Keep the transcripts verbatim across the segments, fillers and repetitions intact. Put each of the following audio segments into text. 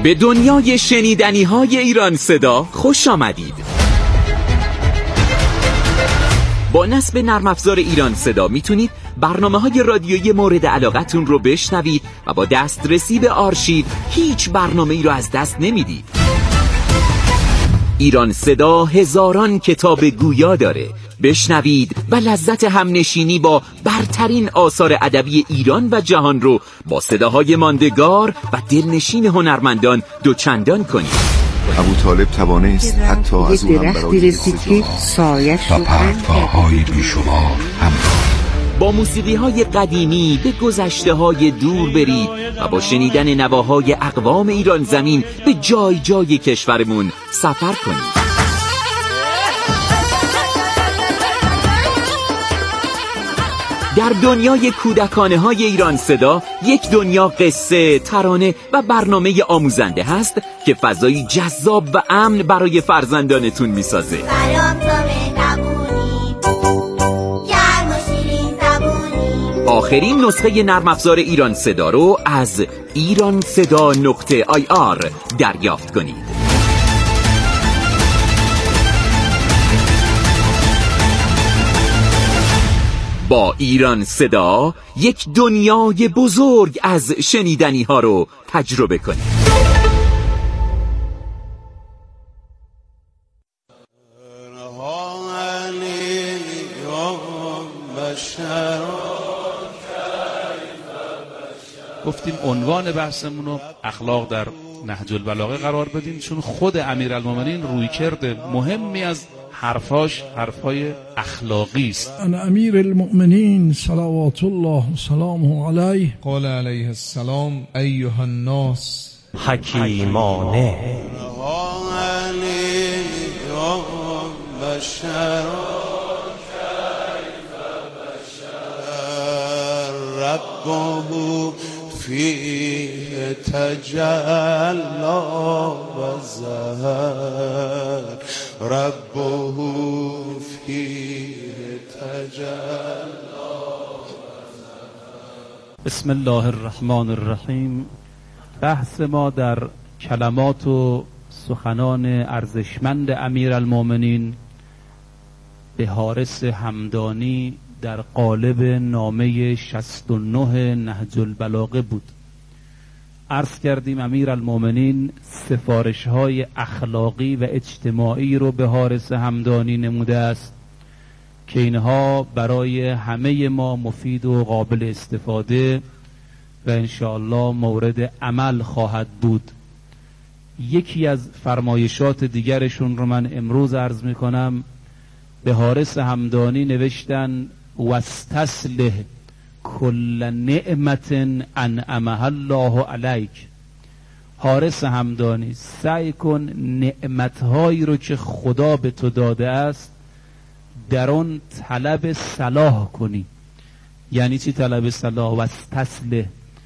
به دنیای شنیدنی های ایران صدا خوش آمدید. با نصب نرم افزار ایران صدا میتونید برنامه های رادیویی مورد علاقتون رو بشنوید و با دسترسی به آرشیو هیچ برنامه ای رو از دست نمیدید. ایران صدا هزاران کتاب گویا داره. بشنوید و لذت همنشینی با برترین آثار ادبی ایران و جهان رو با صداهای ماندگار و دلنشین هنرمندان دوچندان کنید. ابو طالب توانست حتی از او هم برای سایش و پرتواهای بیشمار همراه. با موسیقی های قدیمی به گذشته های دور برید و با شنیدن نواهای اقوام ایران زمین به جای جای کشورمون سفر کنید. در دنیای کودکانه های ایران صدا یک دنیا قصه، ترانه و برنامه آموزنده هست که فضایی جذاب و امن برای فرزندانتون میسازه. آخرین نسخه نرم افزار ایران صدا رو از ایران صدا نقطه آی آر دریافت کنید. با ایران صدا یک دنیای بزرگ از شنیدنی ها رو تجربه کنید. گفتیم عنوان بحثمون رو اخلاق در نهج البلاغه قرار بدیم، چون خود امیرالمومنین رویکرد مهمی از حرفاش حرفای اخلاقی است. انا امیر المؤمنین صلوات الله و سلامه علیه قال علیه السلام ایها الناس حکیمانه ربه فيه تجلى وزهر ربه فيه تجلى. بسم الله الرحمن الرحیم. بحث ما در کلمات و سخنان ارزشمند امیرالمومنین به حارث همدانی در قالب نامه شصت و نه نهج البلاغه بود. عرض کردیم امیرالمومنین سفارش‌های اخلاقی و اجتماعی رو به حارث همدانی نموده است که اینها برای همه ما مفید و قابل استفاده و انشاءالله مورد عمل خواهد بود. یکی از فرمایشات دیگرشون رو من امروز عرض میکنم. به حارث همدانی نوشتن واستسلح کل نعمت انعمها الله علیک. حارث همدانی سعی کن نعمتهایی رو که خدا به تو داده است در آن طلب صلاح کنی. یعنی چی طلب صلاح؟ واستسلح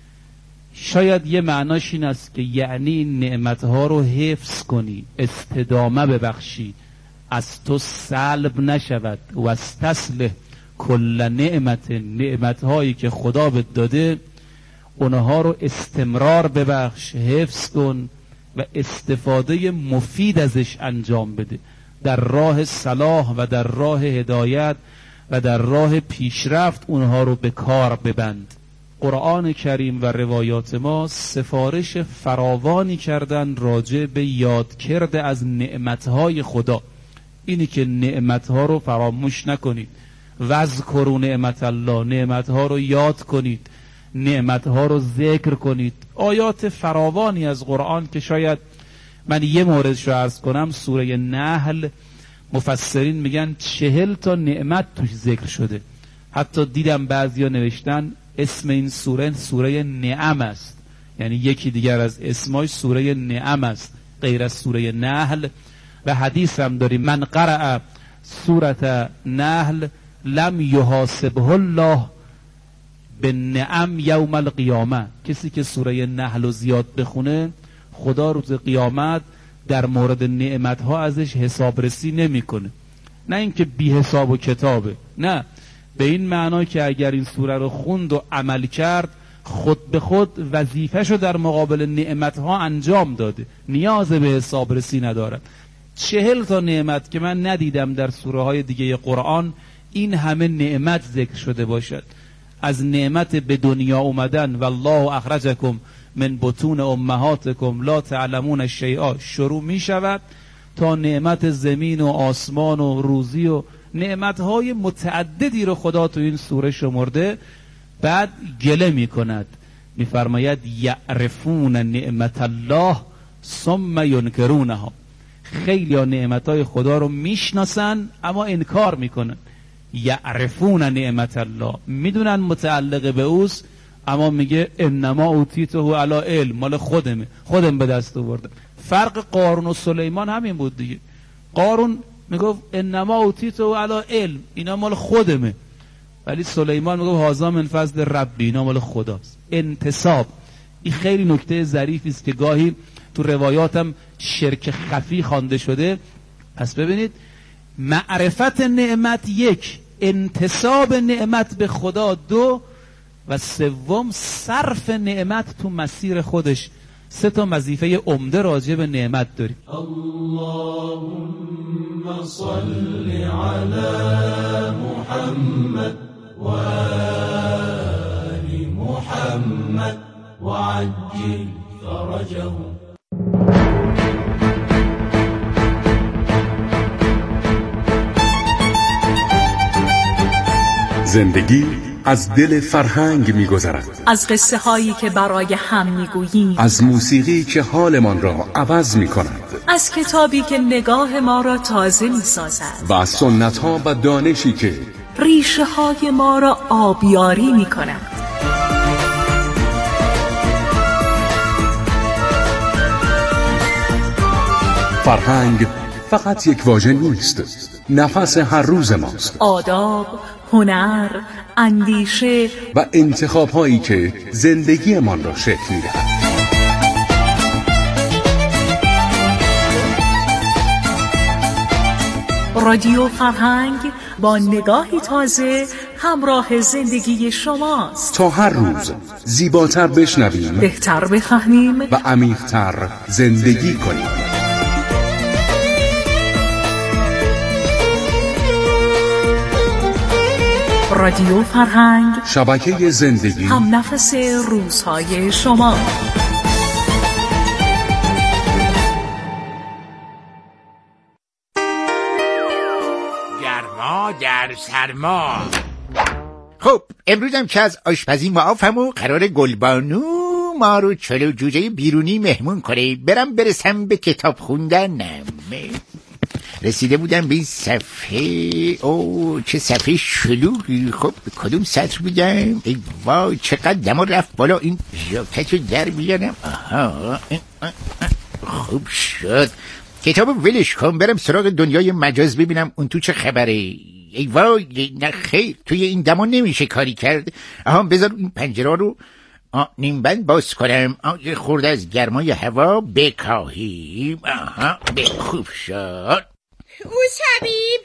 شاید یه معناش این است که یعنی نعمتها رو حفظ کنی، استدامه ببخشی، از تو سلب نشود. واستسلح کل نعمت، نعمتهایی که خدا بهت داده اونها رو استمرار ببخش، حفظ کن و استفاده مفید ازش انجام بده. در راه صلاح و در راه هدایت و در راه پیشرفت اونها رو به کار ببند. قرآن کریم و روایات ما سفارش فراوانی کردن راجع به یاد کرده از نعمتهای خدا. اینی که نعمتها رو فراموش نکنید. وذکروا نعمت الله، نعمتها رو یاد کنید، نعمتها رو ذکر کنید. آیات فراوانی از قرآن که شاید من یه موردش رو عرض کنم. سوره نحل مفسرین میگن چهل تا نعمت توش ذکر شده. حتی دیدم بعضیا نوشتن اسم این سوره سوره نعم است، یعنی یکی دیگر از اسماش سوره نعم است غیر از سوره نحل. و حدیث هم داریم من قرأ سوره نحل لم یحاسبه الله به نعم یوم القیامه. کسی که سوره نحل رو زیاد بخونه خدا روز قیامت در مورد نعمتها ازش حسابرسی نمیکنه. نه اینکه بی حساب و کتابه، نه، به این معنا که اگر این سوره رو خوند و عمل کرد خود به خود وظیفه‌شو در مقابل نعمتها انجام داده، نیاز به حسابرسی ندارد. چهل تا نعمت که من ندیدم در سوره های دیگه قرآن این همه نعمت ذکر شده باشد. از نعمت به دنیا اومدن، والله اخرجکم من بطون امهاتکم لا تعلمون شیئا شروع می شود تا نعمت زمین و آسمان و روزی و نعمتهای متعددی رو خدا تو این سوره شمرده. بعد گله می کند، می فرماید یعرفون نعمت الله ثم ینکرونها. خیلی ها نعمتهای خدا رو میشناسن اما انکار میکنن. یعرفون نعمت الله، میدونن متعلق به اوست اما میگه انما اوتیته علی علم، مال خودمه، خودم به دست آوردم. فرق قارون و سلیمان همین بود دیگه. قارون میگفت انما اوتیته علی علم، اینا مال خودمه، ولی سلیمان میگفت هذا من فضل ربی، اینا مال خداست. انتصاب این خیلی نکته ظریفی است که گاهی تو روایاتم شرک خفی خوانده شده. پس ببینید معرفت نعمت یک، انتصاب نعمت به خدا دو، و سوم صرف نعمت تو مسیر خودش. سه تا وظیفه عمده راجع به نعمت داریم. اللهم صل علی محمد و آل محمد و عجل فرجه. زندگی از دل فرهنگ می‌گذرد، از قصه هایی که برای هم می‌گوییم، از موسیقی که حالمان را عوض می‌کند، از کتابی که نگاه ما را تازه می‌سازد، و از سنت‌ها و دانشی که ریشه های ما را آبیاری می‌کند. فرهنگ فقط یک واژه نیست، نفس هر روز ماست. آداب، هنر، اندیشه و انتخاب هایی که زندگیمان را شکل می‌دهد. رادیو فرهنگ با نگاهی تازه همراه زندگی شماست، تا هر روز زیباتر بشنویم، بهتر بفهمیم و عمیق‌تر زندگی کنیم. رادیو فرهنگ، شبکه زندگی، هم نفس روزهای شما. گرما در سرما. خب امروزم که از آشپزی معافم و قرار گلبانو ما رو چلو جوجه بیرونی مهمون کنه. برم برسم به کتاب خوندنم. رسیده بودم به این صفحه. او چه صفحه شلوغی. خب کدوم سطر بودم؟ ای وای چقدر دما رفت بالا. این ژاکتو در بیارم. آها خوب شد. کتاب ولش کن برم سراغ دنیای مجاز ببینم اون تو چه خبره. ای وای نه خیر توی این دما نمیشه کاری کرد. آها بذار این پنجره رو نیم بند باز کنم. یه خورده از گرمای هوا بکاهیم. آها به خوب شد. اوز حبیب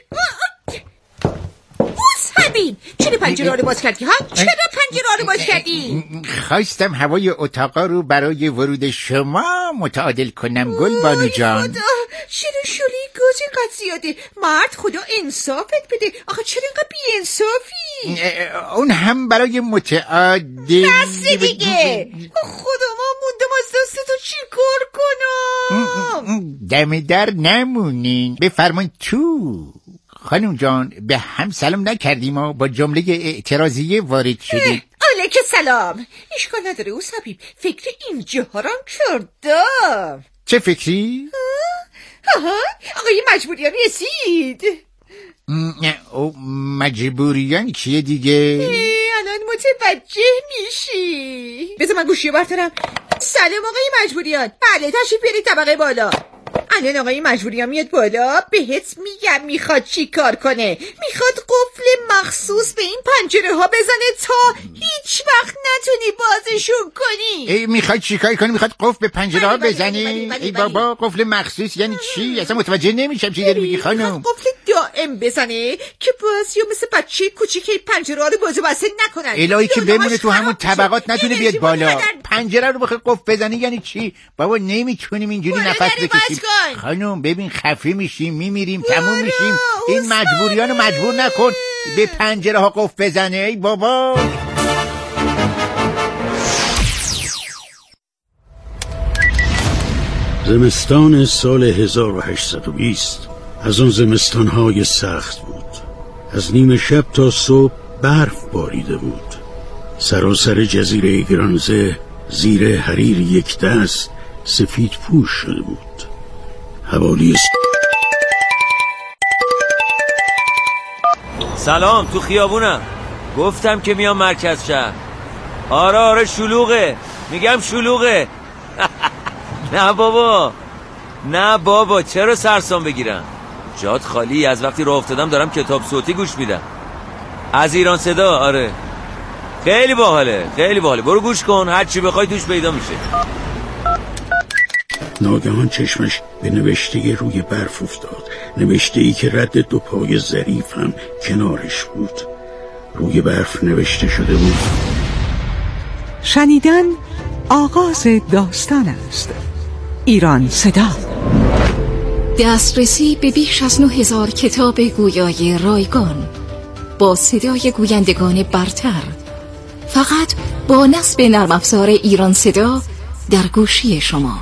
اوز حبیب چرا پنجره رو باز کردی ها؟ چرا پنجره رو باز کردی؟ خواستم هوای اتاقا رو برای ورود شما متعادل کنم گل بانو جان. خدا چرا شلی گاز اینقدر زیاده؟ مرد خدا انصافت بده. آخه چرا اینقدر بی انصافی؟ اون هم برای متعادل. بس دیگه خدا ما موندم از دست تو چی کار کنم؟ دم در نمونین بفرمایید تو. خانم جان به هم سلام نکردیم و با جمله اعتراضیه وارد شدید. علیک سلام. اشکال نداره اوز حبیب فکر اینجا ها رام کردم. چه فکری؟ آها آقای مجبوریان رسید. او مجبوریان کیه دیگه؟ الان متوجه میشی. بذار من گوشی بردارم. سلام آقای مجبوریان. بله تشریف بیارید طبقه بالا. الان آقای مجبوری ها میاد بالا، بهت میگم میخواد چی کار کنه. میخواد قفل مخصوص به این پنجره ها بزنه تا هیچ وقت نتونی بازشون کنی. ای میخواد چی کار کنی؟ میخواد قفل به پنجره ها بزنه؟ ای بابا قفل مخصوص یعنی چی؟ اصلا متوجه نمیشم چی داری میگی خانم. قفل دائم بزنه که بازیو مثل بچه کوچیک پنجره ها رو باز و بسته نکنن. الهی که بمونه تو همون طبقات نتونه بیاد بالا. پنجره رو بخواد قفل بزنه یعنی چی؟ بابا نمیتونیم اینجوری نفس بکشیم. خانم ببین خفه میشیم میمیریم تموم میشیم. این مجبوریانو مجبور نکن به پنجره ها قفل بزنه. ای بابا زمستان سال هزار و هشتصد و بیست از اون زمستانهای سخت بود. از نیمه شب تا صبح برف باریده بود. سراسر جزیره گرانزه زیر حریر یک دست سفید پوش شده بود. حوالی سلام، تو خیابونم. گفتم که میام مرکز شهر. آره آره شلوغه، میگم شلوغه. نه بابا نه بابا چرا سرسام بگیرم؟ جات خالی. از وقتی راه افتادم دارم کتاب صوتی گوش میدم از ایران صدا. آره خیلی باحاله خیلی باحاله، برو گوش کن، هر چی بخوای توش پیدا میشه. ناگهان چشمش به نوشته روی برف افتاد. نوشته ای که رد دو پای ظریف هم کنارش بود. روی برف نوشته شده بود: شنیدن آغاز داستان است. ایران صدا. دسترسی به بیش از نه هزار کتاب گویای رایگان با صدای گویندگان برتر، فقط با نصب نرم افزار ایران صدا در گوشی شما.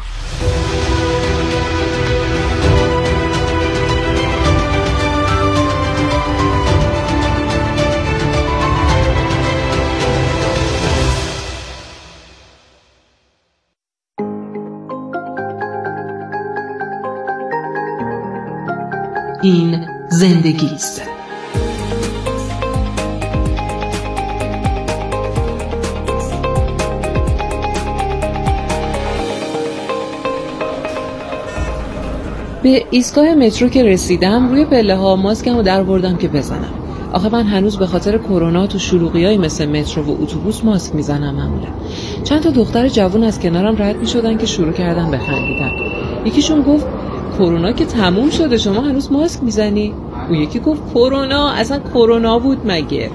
این زندگی است. به ایستگاه مترو که رسیدم روی پله ها ماسکمو در بردم که بزنم. آخه من هنوز به خاطر کرونا تو شلوغیای مثل مترو و اتوبوس ماسک میزنم معمولا. چند تا دختر جوون از کنارم رد میشدن که شروع کردن بخندیدن. یکیشون گفت کرونا که تموم شده شما هنوز ماسک میزنی؟ اون یکی گفت کرونا اصلا کرونا بود مگه؟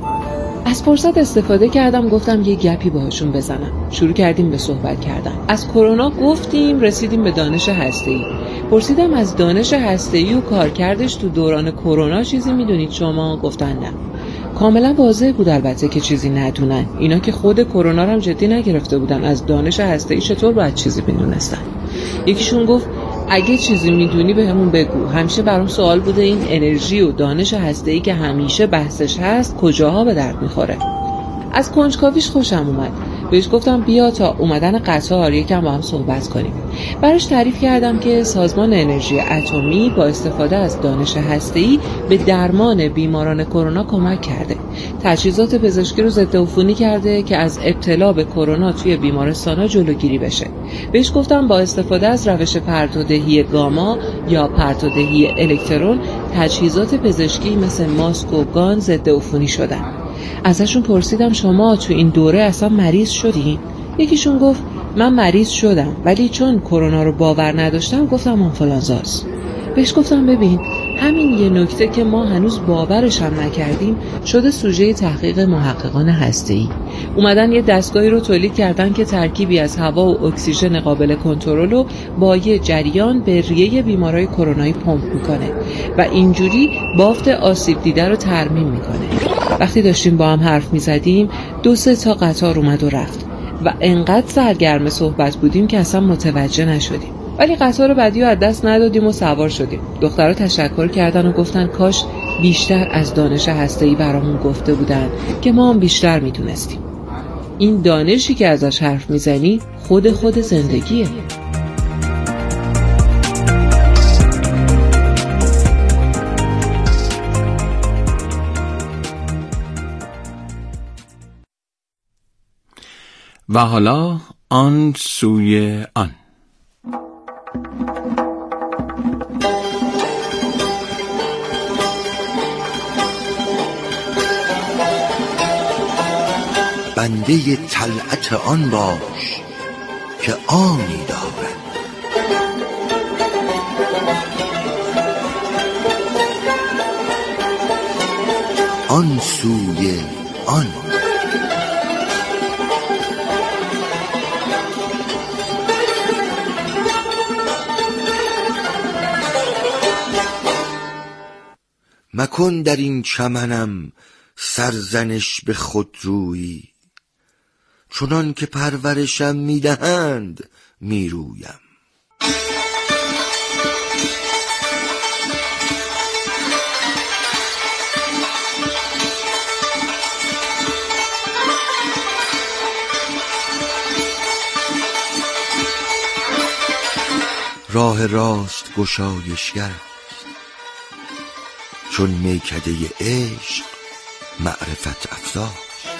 از فرصت استفاده کردم گفتم یه گپی باهاشون بزنم. شروع کردیم به صحبت کردن. از کرونا گفتیم رسیدیم به دانش هسته‌ای. پرسیدم از دانش هسته‌ای و کارکردش تو دوران کرونا چیزی میدونید شما؟ گفتن نه. کاملا واضح بود البته که چیزی ندونن. اینا که خود کرونا رو هم جدی نگرفته بودن، از دانش هسته‌ای چطور باید چیزی میدونستن؟ یکیشون گفت اگه چیزی میدونی به همون بگو. همیشه برام سوال بوده این انرژی و دانش هسته‌ای که همیشه بحثش هست کجاها به درد میخوره. از کنجکاویش خوشم اومد. بهش گفتم بیا تا اومدن قطار یکم با هم صحبت کنیم. براش تعریف کردم که سازمان انرژی اتمی با استفاده از دانش هسته‌ای به درمان بیماران کرونا کمک کرده. تجهیزات پزشکی رو ضد عفونی کرده که از ابتلا به کرونا توی بیمارستان‌ها جلوگیری بشه. بهش گفتم با استفاده از روش پرتودهی گاما یا پرتودهی الکترون تجهیزات پزشکی مثل ماسک و گان ضد عفونی شدن. ازشون پرسیدم شما تو این دوره اصلا مریض شدین؟ یکیشون گفت من مریض شدم ولی چون کرونا رو باور نداشتم گفتم آنفولانزاست. بهش گفتم ببین همین یه نکته که ما هنوز باورش هم نکردیم شده سوژه تحقیق محققان هسته‌ای. اومدن یه دستگاهی رو تولید کردن که ترکیبی از هوا و اکسیژن قابل کنترل رو با یه جریان به ریه بیمارای کرونایی پمپ میکنه و اینجوری بافت آسیب دیده رو ترمیم میکنه. وقتی داشتیم با هم حرف میزدیم دو سه تا قطار اومد و رفت و انقدر سرگرم صحبت بودیم که اصلا متوجه نشدیم. ولی قطار بعدی رو از دست ندادیم و سوار شدیم. دخترها تشکر کردن و گفتن کاش بیشتر از دانش هسته‌ای برامون گفته بودن که ما هم بیشتر میدونستیم. این دانشی که ازش حرف میزنی خود خود زندگیه. و حالا آن سوی آن. بنده طلعت آن باش که آنی دارد. آن سوی آن مکن در این چمنم سرزنش به خود رویی، چنان که پرورشم میدهند میرویم. راه راست گشایشگر چون میکده عشق معرفت افزاست.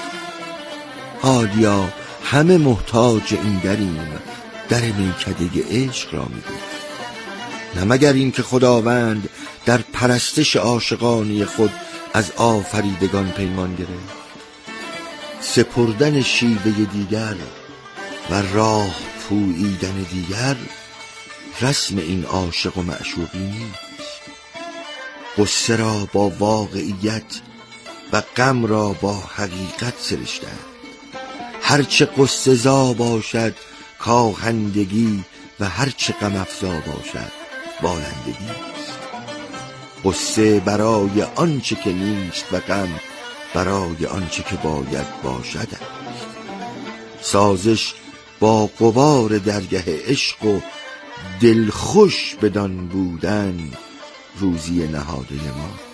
حالیا همه محتاج این دریم، در میکده عشق را میگویم. نه مگر این که خداوند در پرستش عاشقانی خود از آفریدگان پیمان گرفت. سپردن شیوه دیگر و راه پوییدن دیگر رسم این عاشق و معشوقی نیست. قصه را با واقعیت و غم را با حقیقت سرشتند. هرچه قصه زا باشد کاهندگی و هرچه غم افزا باشد بالندگی است. قصه برای آنچه که نیست و غم برای آنچه که باید باشد است. سازش با غبار درگه عشق و دلخوش بدان بودن روزی نهاده ماست.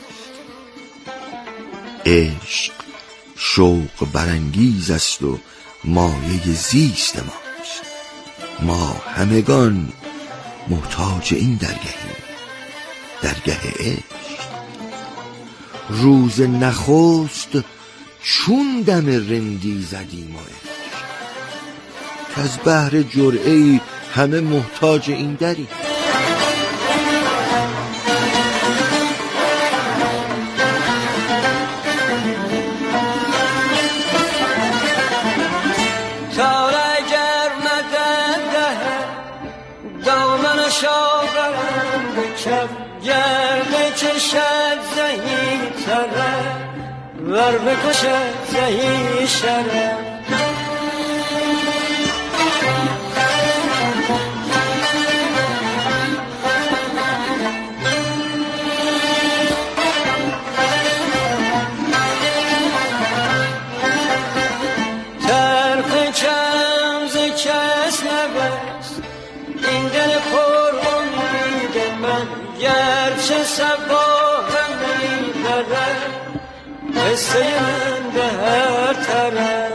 عشق شوق برانگیز است و مایه زیست ماست. ما همگان محتاج این درگهیم، درگه عشق. روز نخست چون دم رندی زدیم و عشق، که از بحر جرعه‌ای همه محتاج این دریم. گرد چشد زهی تره ور بکشد زهی شره. طرف چم ز کس نبست این دل پر امید من، گرچه صباهم میبرد قصه من به هر طرف.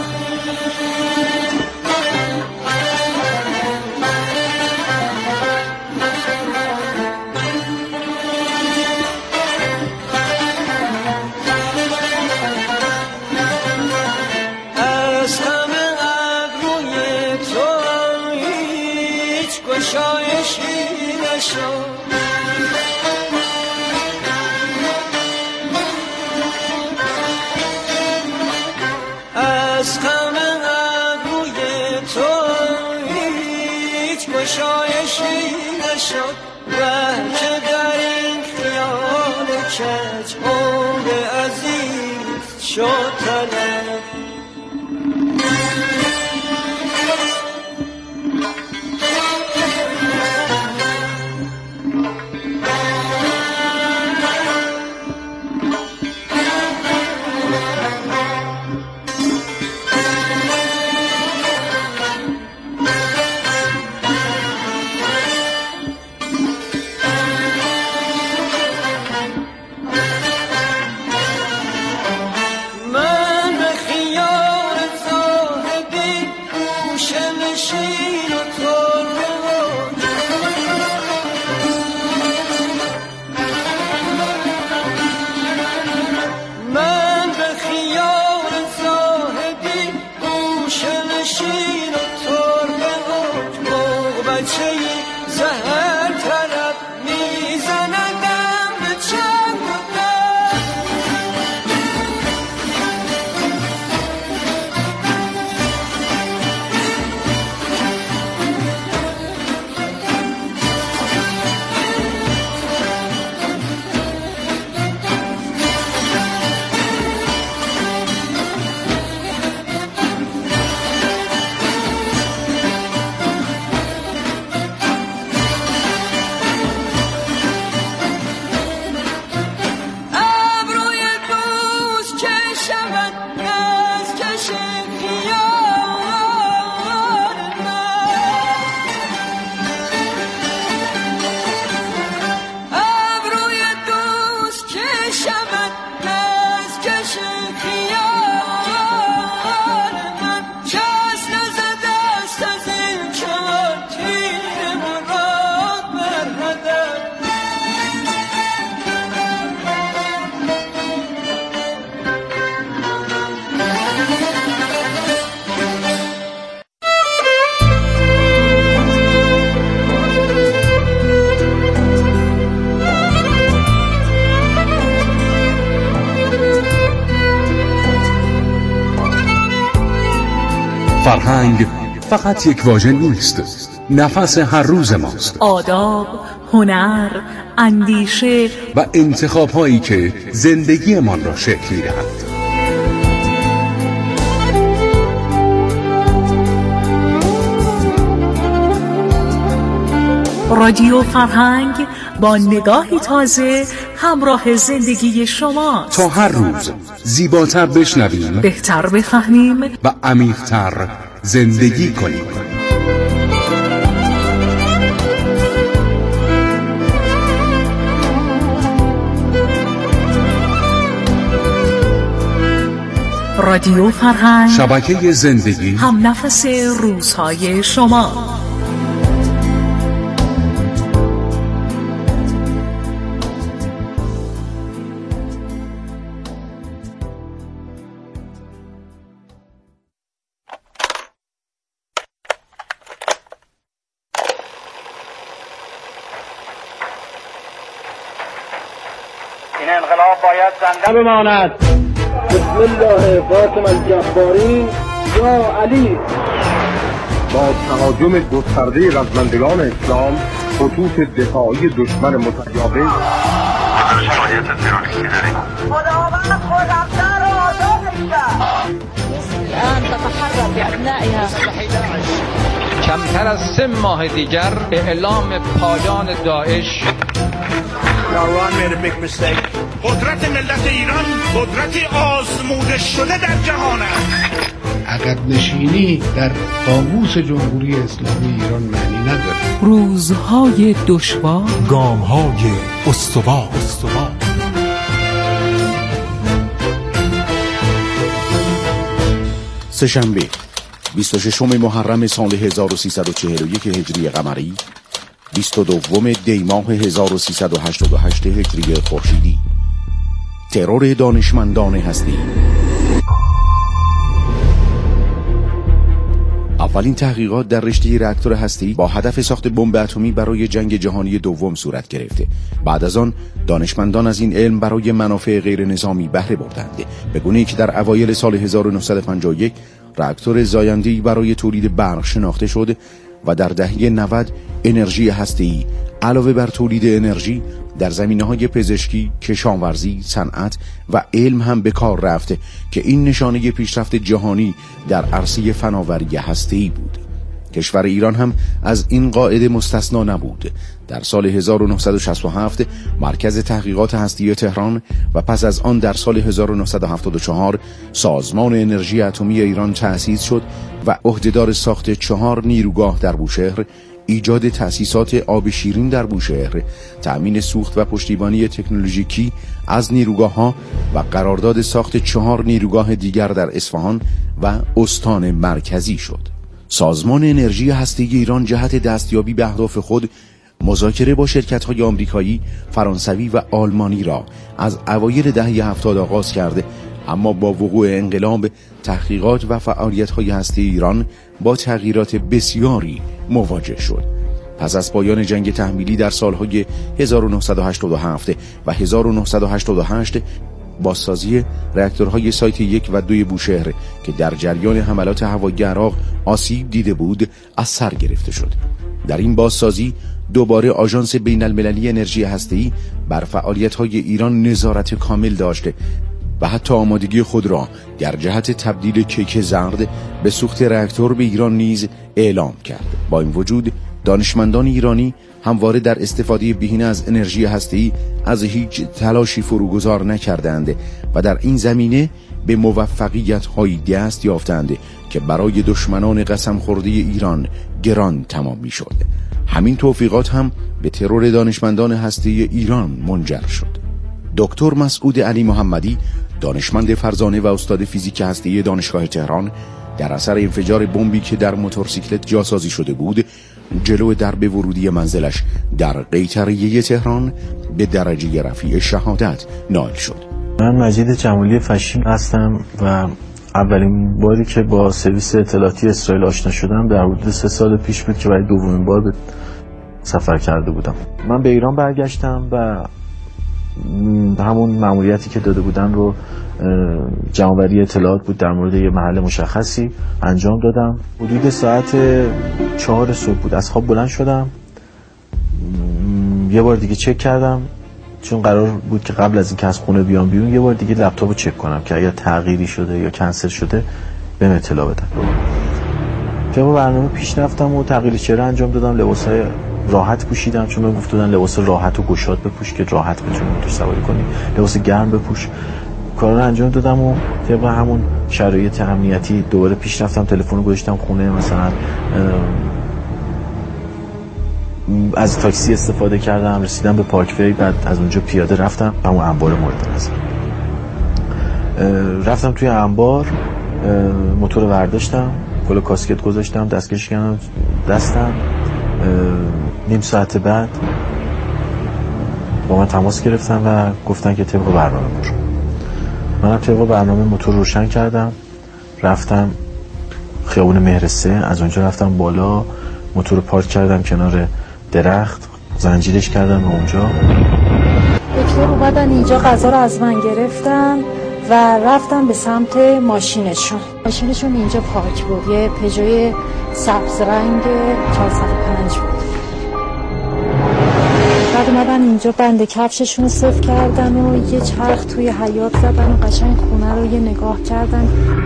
از همه ابروی تو هیچ گشایشی نشد. از همه ابروی تو هیچ گشایشی نشد و که در این خیال کج عمر عزیز شد طلب. فرهنگ فقط یک واژه نیست، نفس هر روز ماست. آداب، هنر، اندیشه و انتخاب هایی که زندگیمان را شکل می دهند. رادیو فرهنگ با نگاهی تازه همراه زندگی شما، تا هر روز زیباتر بشنویم، بهتر بفهمیم و عمیق‌تر زندگی کنیم. رادیو فرهنگ، شبکه زندگی، هم نفس روزهای شما. این انقلاب باید زنده بماند. بسم الله فاطم الجبارین یا علی. با تهاجم گسترده رزمندگان اسلام، خطوط دفاعی دشمن متجاوز، شرایط تروریستی داریم. خداوند خودافزار و آزادش کرد. الان تتحرك بأبنائها. کمتر از سه ماه دیگر اعلام پایان داعش. Iran made a big mistake. قدرت ملت ایران قدرتی آزموده شده در جهان است. عقب نشینی در قاموس جمهوری اسلامی ایران معنی نداره. روزهای دشوار، گامهای استوار. استوار. سه‌شنبه بیست و ششم محرم سال هزار و سیصد و چهل و یک هجری قمری، بیست و دوم دی ماه هزار و سیصد و هشتاد و هشت هجری خورشیدی. ترور دانشمندان هستی. اولین تحقیقات در رشته راکتور هستی با هدف ساخت بمب اتمی برای جنگ جهانی دوم صورت گرفته. بعد از آن دانشمندان از این علم برای منافع غیر نظامی بهره بردند، به گونه‌ای که در اوایل سال هزار و نهصد و پنجاه و یک راکتور زاینده‌ای برای تولید برق شناخته شد و در دهه نود انرژی هسته‌ای علاوه بر تولید انرژی در زمینه‌های پزشکی، کشاورزی، صنعت و علم هم به کار رفت که این نشانه پیشرفت جهانی در عرصه فناوری هسته‌ای بود. کشور ایران هم از این قاعده مستثنا نبود. در سال هزار و نهصد و شصت و هفت مرکز تحقیقات هستی تهران و پس از آن در سال هزار و نهصد و هفتاد و چهار سازمان انرژی اتمی ایران تأسیس شد و عهدهدار ساخت چهار نیروگاه در بوشهر، ایجاد تأسیسات آب شیرین در بوشهر، تأمین سوخت و پشتیبانی تکنولوژیکی از نیروگاه‌ها و قرارداد ساخت چهار نیروگاه دیگر در اصفهان و استان مرکزی شد. سازمان انرژی هسته‌ای ایران جهت دستیابی به اهداف خود مذاکره با شرکت‌های آمریکایی، فرانسوی و آلمانی را از اوایل دهه هفتاد آغاز کرده، اما با وقوع انقلاب تحقیقات و فعالیت‌های هسته‌ای ایران با تغییرات بسیاری مواجه شد. پس از پایان جنگ تحمیلی در سالهای هزار و نهصد و هشتاد و هفت و هزار و نهصد و هشتاد و هشت بازسازی راکتورهای سایت یک و دوی بوشهر که در جریان حملات هوایی عراق آسیب دیده بود از سر گرفته شد. در این بازسازی دوباره آژانس بین المللی انرژی هسته‌ای بر فعالیت‌های ایران نظارت کامل داشته و حتی آمادگی خود را در جهت تبدیل کیک زرد به سوخت راکتور به ایران نیز اعلام کرد. با این وجود دانشمندان ایرانی همواره در استفاده بهینه از انرژی هسته‌ای از هیچ تلاشی فروگذار نکردند و در این زمینه به موفقیت‌های دست یافتند که برای دشمنان قسم خورده ایران گران تمام می‌شد. همین توفیقات هم به ترور دانشمندان هسته‌ای ایران منجر شد. دکتر مسعود علی محمدی، دانشمند فرزانه و استاد فیزیک هسته‌ای دانشگاه تهران، در اثر انفجار بمبی که در موتورسیکلت جاسازی شده بود، جلو درب ورودی منزلش در قیطریه تهران به درجه رفیع شهادت نائل شد. من مجید جمالی فشین هستم و اولین باری که با سرویس اطلاعاتی اسرائیل آشنا شدم در حدود سه سال پیش بود که برای دومین بار به سفر کرده بودم. من به ایران برگشتم و همون مأموریتی که داده بودن رو جمع‌آوری اطلاعات بود در مورد یه محل مشخصی انجام دادم. حدود ساعت چهار صبح بود از خواب بلند شدم، یه بار دیگه چک کردم چون قرار بود که قبل از اینکه از خونه بیام بیرون یه بار دیگه لپتاپ رو چک کنم که اگر تغییری شده یا کنسل شده بهم اطلاع بدن. طبق برنامه پیش رفتم و تغییر چهره انجام دادم، لباسای راحت پوشیدم چون من گفته بودن لباس راحت و گشاد بپوش که راحت بتونی موتور سواری کنی، لباس گرم بپوش. کارا رو انجام دادم و طبق همون شرایط امنیتی دوباره پیش رفتم، تلفن رو گذاشتم خونه، مثلا از تاکسی استفاده کردم، رسیدم به پارک وی، بعد از اونجا پیاده رفتم همون انبار مورد نظر. رفتم توی انبار، موتور برداشتم، کل کاسکت گذاشتم، دستکش کردم دستم. نیم ساعت بعد با من تماس گرفتن و گفتن که طبق برنامه برو. منم طبق برنامه موتور روشن کردم، رفتم خیابون مهرسه، از اونجا رفتم بالا، موتور رو پارک کردم کنار درخت، زنجیرش کردم به اونجا. دکتر اومدن اینجا غذا رو از من گرفتن و رفتم به سمت ماشینشون. ماشینشون اینجا پارک بود، یه پژوی سبز رنگ چهارصد و پنج بود. بعد اومدن اینجا بند کفششون رو صفر کردن و یه چرخ توی حیاط زدن و قشنگ خونه رو یه نگاه کردن.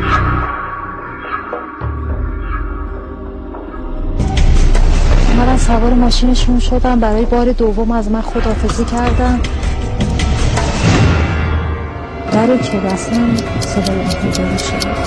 اومدن سوار ماشینشون شدن، برای بار دوم از من خداحافظی کردن. در رو که بستم صدای انفجاری شد.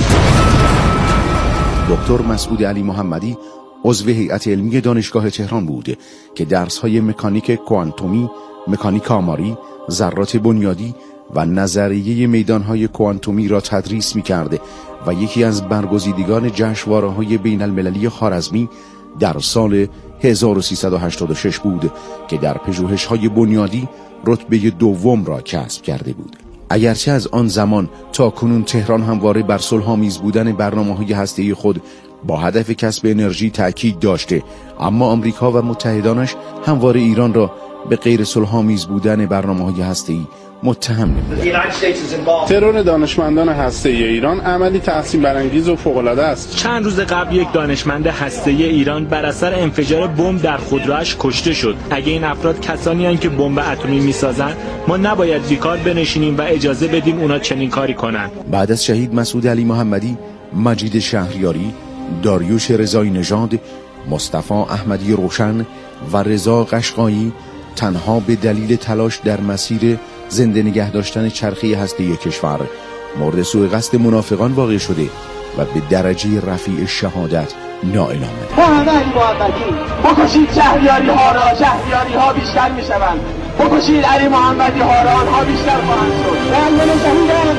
دکتر مسعود علی محمدی عضو هیئت علمی دانشگاه تهران بود که درس‌های مکانیک کوانتومی، مکانیک آماری، ذرات بنیادی و نظریه میدان‌های کوانتومی را تدریس می‌کرد و یکی از برگزیدگان جشنواره‌های بین المللی خوارزمی در سال هزار و سیصد و هشتاد و شش بود که در پژوهش‌های بنیادی رتبه دوم را کسب کرده بود. اگرچه از آن زمان تا کنون تهران همواره بر صلح‌آمیز بودن برنامه‌های هسته‌ای خود با هدف کسب انرژی تأکید داشته، اما آمریکا و متحدانش همواره ایران را به غیر صلح‌آمیز بودن برنامه‌های هسته‌ای متهم نمودند. ترور دانشمندان هسته‌ای ایران عملی تحسین برانگیز و فوق‌العاده است. چند روز قبل یک دانشمند هسته‌ای ایران بر اثر انفجار بمب در خودرویش کشته شد. اگه این افراد کسانی هستند که بمب اتمی می‌سازند، ما نباید بیکار بنشینیم و اجازه بدیم اونا چنین کاری کنند. بعد از شهید مسعود علی محمدی، مجید شهریاری، داریوش رضایی نژاد، مصطفی احمدی روشن و رضا قشقایی تنها به دلیل تلاش در مسیر زنده نگه داشتن چرخه هسته‌ای کشور مورد سوء قصد منافقان واقع شده و به درجه رفیع شهادت نائل آمده. محمد محمدی بکشید شهریاری ها را، شهریاری ها بیشتر می شوند. بکشید علی محمدی ها را، آنها بیشتر خواهند شد. رنگل شهیدان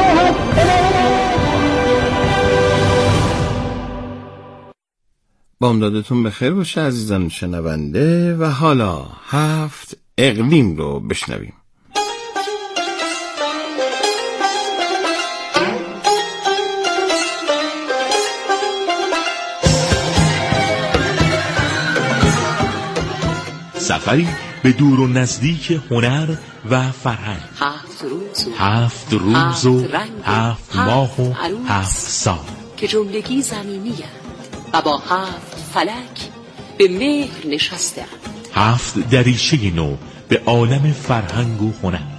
بامدادتون بخیر باشه عزیزان شنونده. و حالا هفت اقلیم رو بشنویم. سفری به دور و نزدیک هنر و فرهنگ. هفت روز و هفت روز و هفت ماه و هفت سال که جملگی زمینی و با هفت فلک به مهر نشسته. هفت دریچه نو به عالم فرهنگ و هنر.